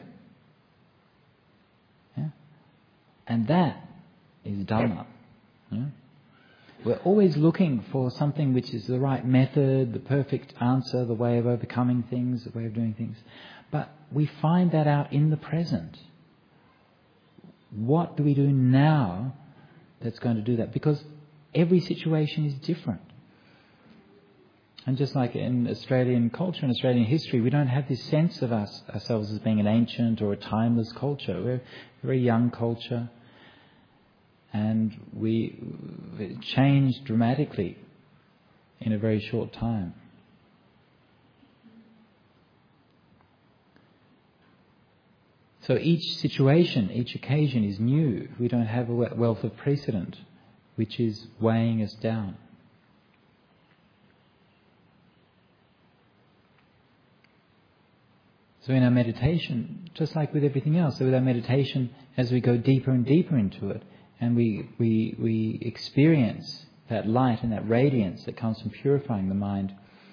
Yeah? And that is Dhamma. Yeah? We're always looking for something which is the right method, the perfect answer, the way of overcoming things, the way of doing things. But we find that out in the present. What do we do now that's going to do that? Because every situation is different. And just like in Australian culture and Australian history, we don't have this sense of ourselves as being an ancient or a timeless culture. We're a very young culture, and we changed dramatically in a very short time. So each situation, each occasion is new. We don't have a wealth of precedent which is weighing us down. So in our meditation, just like with everything else, so with our meditation, as we go deeper and deeper into it, and we experience that light and that radiance that comes from purifying the mind,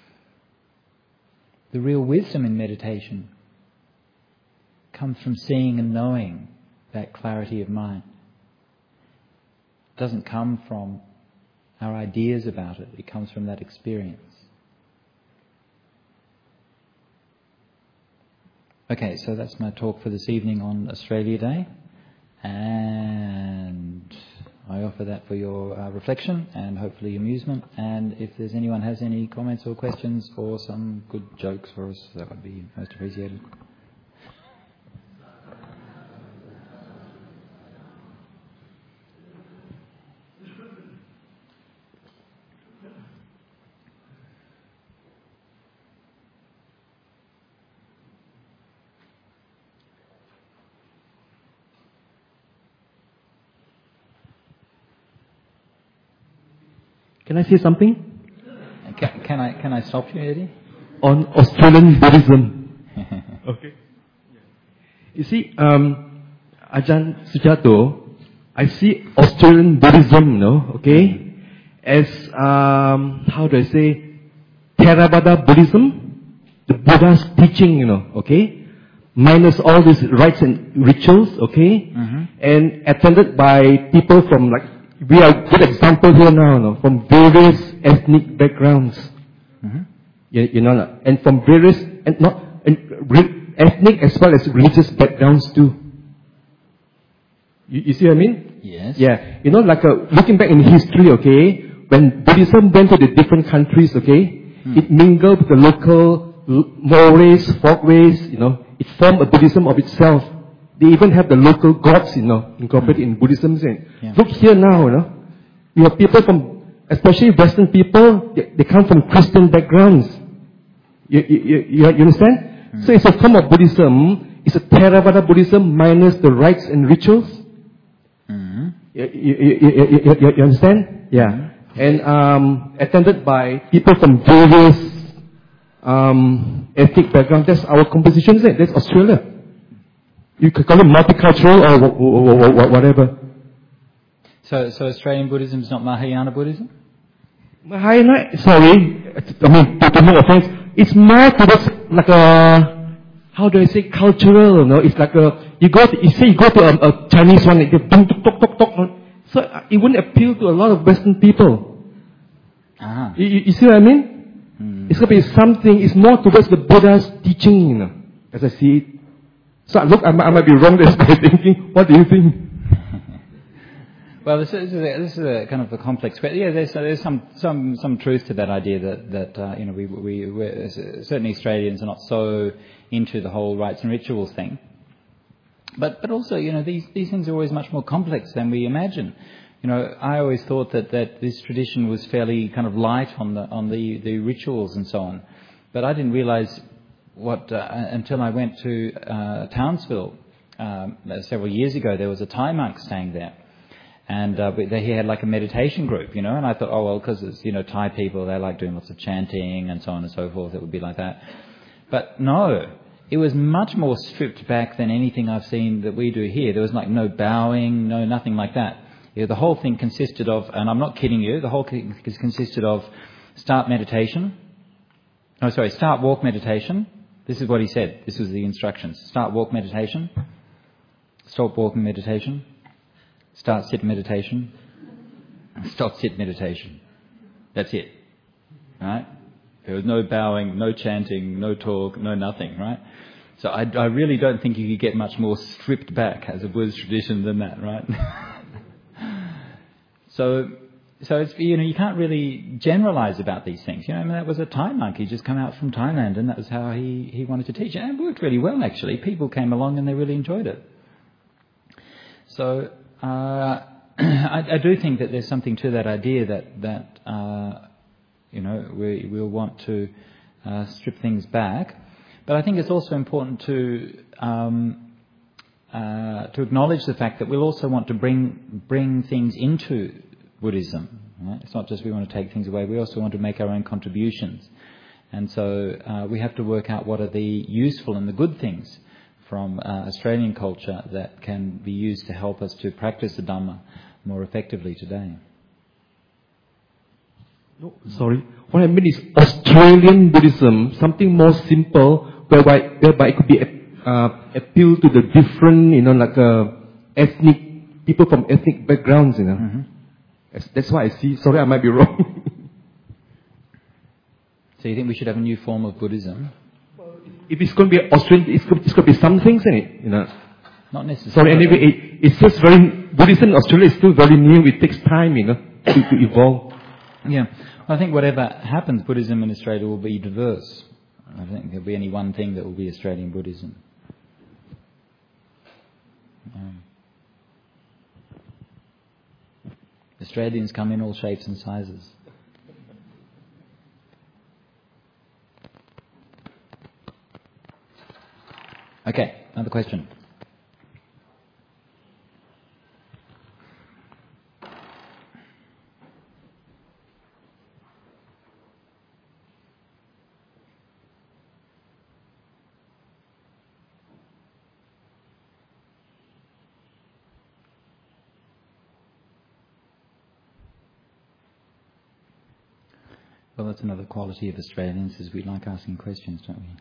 the real wisdom in meditation comes from seeing and knowing that clarity of mind. It doesn't come from our ideas about it. It comes from that experience. Okay, so that's my talk for this evening on Australia Day. And I offer that for your reflection and hopefully amusement. And if there's anyone has any comments or questions or some good jokes for us, that would be most appreciated. Can I say something? Can I stop you, Eddie? On Australian Buddhism. Okay. You see, Ajahn Sujato, I see Australian Buddhism, okay, as, how do I say, Theravada Buddhism, the Buddha's teaching, okay, minus all these rites and rituals, okay, and attended by people from we are a good example here now, from various ethnic backgrounds. And from various, ethnic as well as religious backgrounds too. You see what I mean? Yes. Yeah. Looking back in history, okay, when Buddhism went to the different countries, okay, it mingled with the local mores, folkways, it formed a Buddhism of itself. They even have the local gods, incorporated in Buddhism. Look here now, you have people from, especially Western people, they come from Christian backgrounds. You understand? So it's a form of Buddhism. It's a Theravada Buddhism minus the rites and rituals. You understand? Yeah. And attended by people from various ethnic backgrounds. That's our composition, isn't it? That's Australia. You could call it multicultural or whatever. So Australian Buddhism is not Mahayana Buddhism? Mahayana, sorry, to no offense, it's more towards like a, how do I say, cultural, it's like you go to a Chinese one, they talk, so it wouldn't appeal to a lot of Western people. You see what I mean? It's going to be something, it's more towards the Buddha's teaching, as I see it. So look, I might be wrong this by thinking. What do you think? Well, this is a kind of a complex question. Yeah, there's some truth to that idea that we're certainly Australians are not so into the whole rites and rituals thing. But also, these things are always much more complex than we imagine. I always thought that this tradition was fairly kind of light on the rituals and so on. But I didn't realise until I went to Townsville several years ago. There was a Thai monk staying there, and he had like a meditation group, and I thought, oh well, because it's Thai people, they like doing lots of chanting and so on and so forth. It would be like that, but no, it was much more stripped back than anything I've seen that we do here. There was no bowing, nothing like that. The whole thing consisted of, and I'm not kidding you, the whole thing consisted of start walk meditation. This is what he said. This was the instructions. Start walk meditation. Stop walking meditation. Start sit meditation. Stop sit meditation. That's it. Right? There was no bowing, no chanting, no talk, no nothing, right? So I really don't think you could get much more stripped back as a Buddhist tradition than that, right? So So it's, you can't really generalize about these things. I mean, that was a Thai monk. He just come out from Thailand, and that was how he wanted to teach. And it worked really well, actually. People came along and they really enjoyed it. So I do think that there's something to that idea that we'll want to strip things back. But I think it's also important to acknowledge the fact that we'll also want to bring things into Buddhism. Right? It's not just we want to take things away, we also want to make our own contributions. And so we have to work out what are the useful and the good things from Australian culture that can be used to help us to practice the Dhamma more effectively today. No, sorry. What I mean is Australian Buddhism, something more simple, whereby it could be appeal to the different, ethnic people from ethnic backgrounds, Mm-hmm. That's why I see. Sorry, I might be wrong. So you think we should have a new form of Buddhism? If it's going to be Australian, it's going to be some things in it, Not necessarily. Sorry, anyway, it's just Buddhism in Australia is still very new. It takes time, to evolve. Yeah. Well, I think whatever happens, Buddhism in Australia will be diverse. I don't think there'll be any one thing that will be Australian Buddhism. Australians come in all shapes and sizes. Okay, another question. Well, that's another quality of Australians, is we like asking questions, don't we?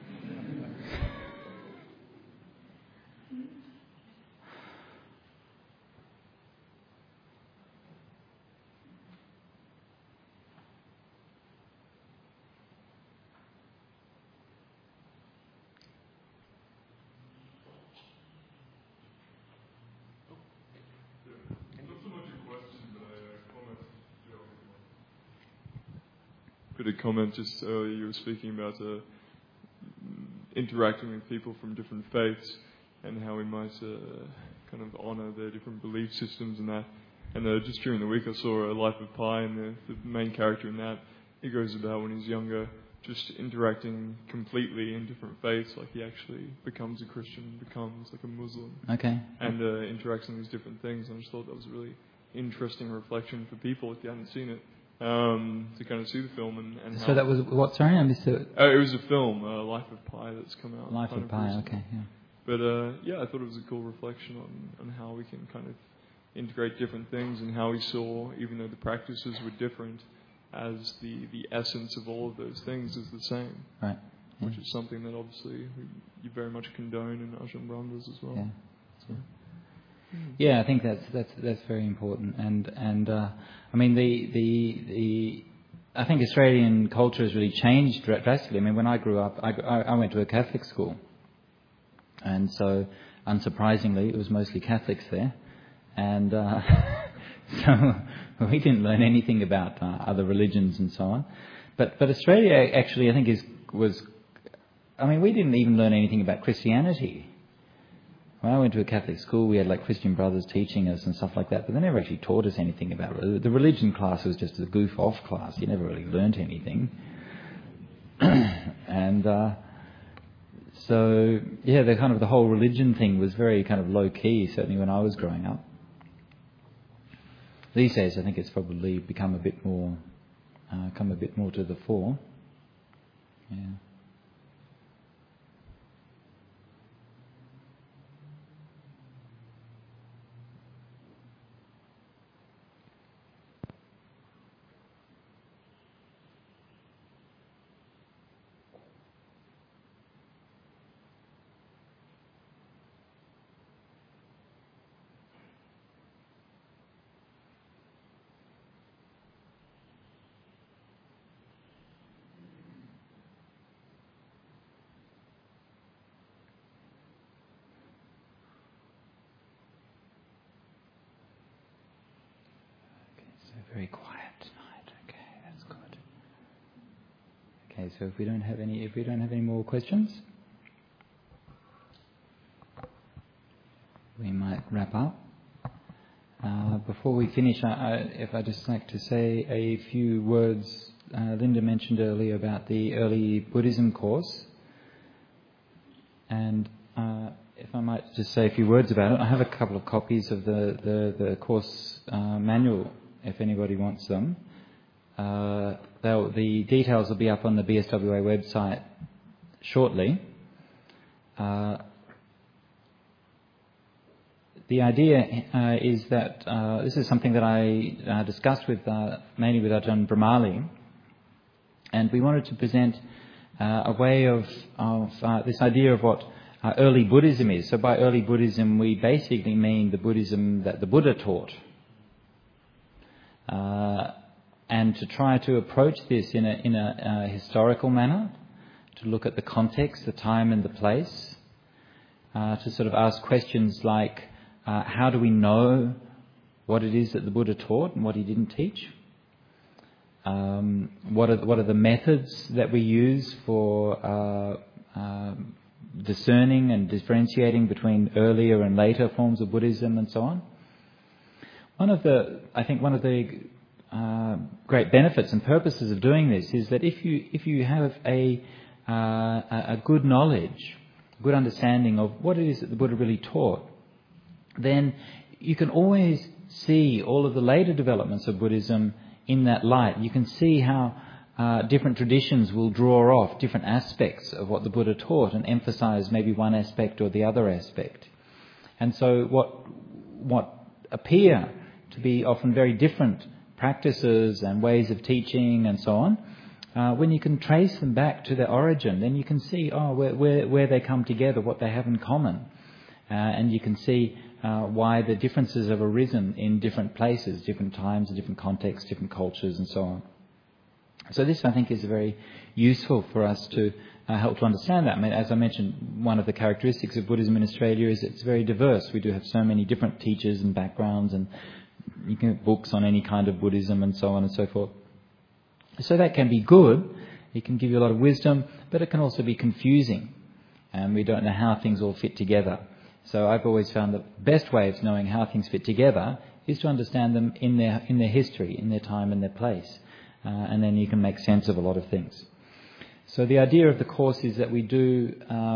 A comment just earlier. You were speaking about interacting with people from different faiths and how we might kind of honour their different belief systems and that. And just during the week I saw Life of Pi, and the main character in that, he goes about when he's younger just interacting completely in different faiths, like he actually becomes a Christian, becomes like a Muslim. Okay. And interacts in these different things. And I just thought that was a really interesting reflection for people if you haven't seen it. To kind of see the film and so that was what? Sorry, I missed it. It was a film, Life of Pi, that's come out. Life of Pi, recently. okay, yeah. But I thought it was a cool reflection on how we can kind of integrate different things, and how we saw, even though the practices were different, as the essence of all of those things is the same. Right. Yeah. Which is something that obviously you very much condone in Ajahn Brahmas as well. Yeah. So. Yeah, I think that's very important, and I mean the I think Australian culture has really changed drastically. I mean, when I grew up, I went to a Catholic school, and so unsurprisingly, it was mostly Catholics there, and so we didn't learn anything about other religions and so on. But Australia actually, I think, we didn't even learn anything about Christianity. When I went to a Catholic school, we had like Christian brothers teaching us and stuff like that, but they never actually taught us anything about it. The religion class was just a goof-off class. You never really learnt anything. And so, yeah, the whole religion thing was very kind of low-key, certainly when I was growing up. These days, I think it's probably become a bit more to the fore. Yeah. very quiet tonight. Okay, that's good. Okay, so if we don't have any more questions, we might wrap up. Before we finish, if I'd just like to say a few words. Linda mentioned earlier about the early Buddhism course, and if I might just say a few words about it. I have a couple of copies of the course manual if anybody wants them. The details will be up on the BSWA website shortly. The idea is that this is something that I discussed with mainly with Ajahn Brahmali, and we wanted to present a way of this idea of what early Buddhism is. So by early Buddhism, we basically mean the Buddhism that the Buddha taught, and to try to approach this in a historical manner, to look at the context, the time, and the place, to sort of ask questions like. How do we know what it is that the Buddha taught and what he didn't teach? What are the methods that we use for discerning and differentiating between earlier and later forms of Buddhism and so on? One of the great benefits and purposes of doing this is that if you have a good knowledge, good understanding of what it is that the Buddha really taught, then you can always see all of the later developments of Buddhism in that light. You can see how different traditions will draw off different aspects of what the Buddha taught and emphasize maybe one aspect or the other aspect. And so what appear to be often very different practices and ways of teaching and so on, when you can trace them back to their origin, then you can see where they come together, what they have in common. And you can see why the differences have arisen in different places, different times, different contexts, different cultures, and so on. So this, I think, is very useful for us to help to understand that. I mean, as I mentioned, one of the characteristics of Buddhism in Australia is it's very diverse. We do have so many different teachers and backgrounds, and you can get books on any kind of Buddhism and so on and so forth. So that can be good. It can give you a lot of wisdom, but it can also be confusing, and we don't know how things all fit together. So I've always found the best way of knowing how things fit together is to understand them in their history, in their time and their place. And then you can make sense of a lot of things. So the idea of the course is that we do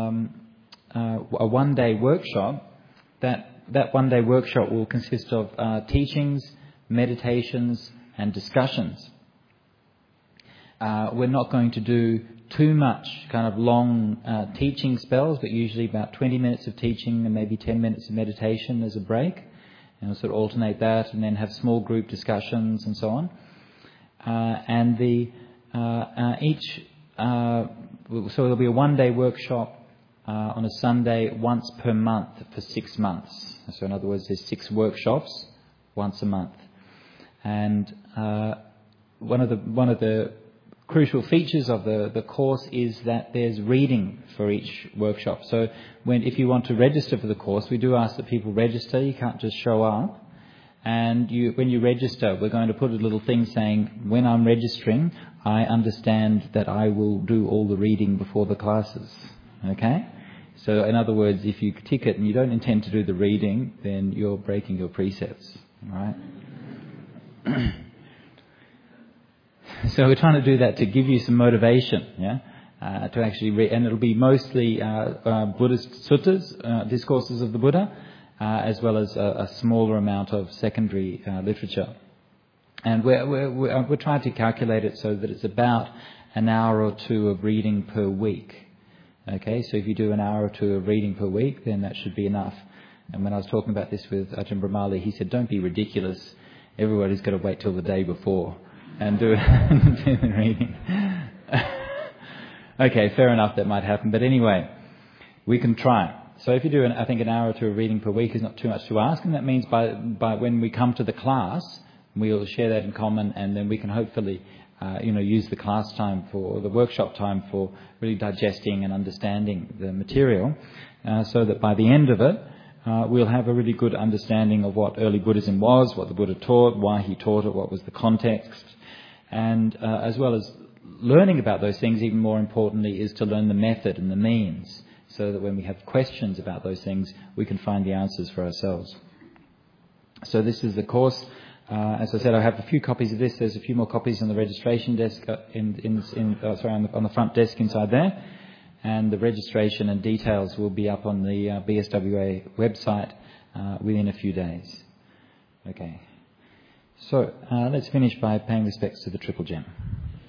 a one-day workshop. That one-day workshop will consist of teachings, meditations and discussions. We're not going to do too much kind of long teaching spells, but usually about 20 minutes of teaching and maybe 10 minutes of meditation as a break. And we'll sort of alternate that and then have small group discussions and so on. So there'll be a one-day workshop on a Sunday once per month for 6 months. So in other words, there's 6 workshops once a month. And one of the crucial features of the course is that there's reading for each workshop. So if you want to register for the course, we do ask that people register. You can't just show up. And when you register, we're going to put a little thing saying, when I'm registering, I understand that I will do all the reading before the classes. Okay? So in other words, if you tick it and you don't intend to do the reading, then you're breaking your precepts. All right? So we're trying to do that to give you some motivation, to actually read, and it'll be mostly Buddhist suttas, discourses of the Buddha, as well as a smaller amount of secondary literature. And we're trying to calculate it so that it's about an hour or two of reading per week. Okay, so if you do an hour or two of reading per week, then that should be enough. And when I was talking about this with Ajahn Brahmali, he said, don't be ridiculous. Everybody's got to wait till the day before and do the reading. Okay, fair enough, that might happen. But anyway, we can try. So if you do, I think an hour or two of reading per week is not too much to ask. And that means by when we come to the class, we'll share that in common, and then we can hopefully use the class time or the workshop time for really digesting and understanding the material, so that by the end of it, we'll have a really good understanding of what early Buddhism was, what the Buddha taught, why he taught it, what was the context. And as well as learning about those things, even more importantly, is to learn the method and the means, so that when we have questions about those things, we can find the answers for ourselves. So this is the course. As I said, I have a few copies of this. There's a few more copies on the registration desk, on the front desk inside there. And the registration and details will be up on the BSWA website within a few days. Okay. So let's finish by paying respects to the Triple Gem.